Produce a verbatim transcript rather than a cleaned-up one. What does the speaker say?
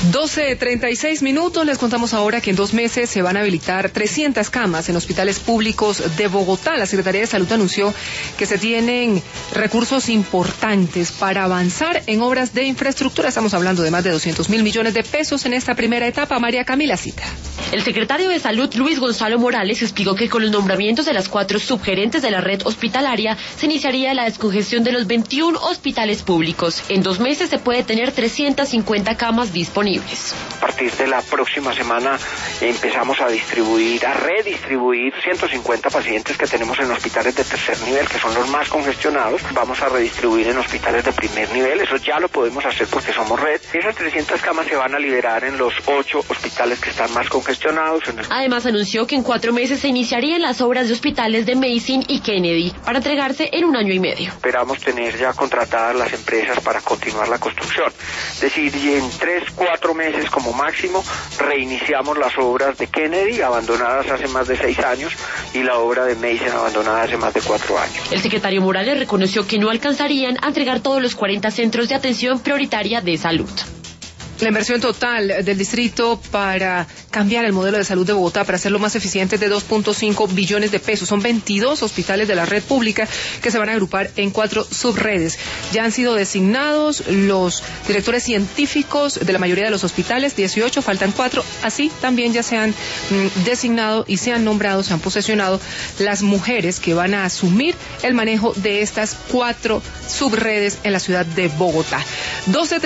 doce treinta y seis minutos, les contamos ahora que en dos meses se van a habilitar trescientas camas en hospitales públicos de Bogotá. La Secretaría de Salud anunció que se tienen recursos importantes para avanzar en obras de infraestructura. Estamos hablando de más de doscientos mil millones de pesos en esta primera etapa. María Camila Cita. El secretario de Salud, Luis Gonzalo Morales, explicó que con los nombramientos de las cuatro subgerentes de la red hospitalaria se iniciaría la descongestión de los veintiún hospitales públicos. En dos meses se puede tener trescientas cincuenta camas disponibles. A partir de la próxima semana empezamos a distribuir, a redistribuir ciento cincuenta pacientes que tenemos en hospitales de tercer nivel, que son los más congestionados. Vamos a redistribuir en hospitales de primer nivel. Eso ya lo podemos hacer porque somos red. Esas trescientas camas se van a liberar en los ocho hospitales que están más congestionados. En el... Además anunció que en cuatro meses se iniciarían las obras de hospitales de Mason y Kennedy para entregarse en un año y medio. Esperamos tener ya contratadas las empresas para continuar la construcción. Es decir, en tres, cuatro meses como máximo reiniciamos las obras de Kennedy, abandonadas hace más de seis años, y la obra de Mason, abandonada hace más de cuatro años. El secretario Morales reconoció que no alcanzarían a entregar todos los cuarenta centros de atención prioritaria de salud. La inversión total del distrito para cambiar el modelo de salud de Bogotá, para hacerlo más eficiente, es de dos punto cinco billones de pesos. Son veintidós hospitales de la red pública que se van a agrupar en cuatro subredes. Ya han sido designados los directores científicos de la mayoría de los hospitales, dieciocho, faltan cuatro. Así también ya se han mm, designado y se han nombrado, se han posesionado las mujeres que van a asumir el manejo de estas cuatro subredes en la ciudad de Bogotá. doce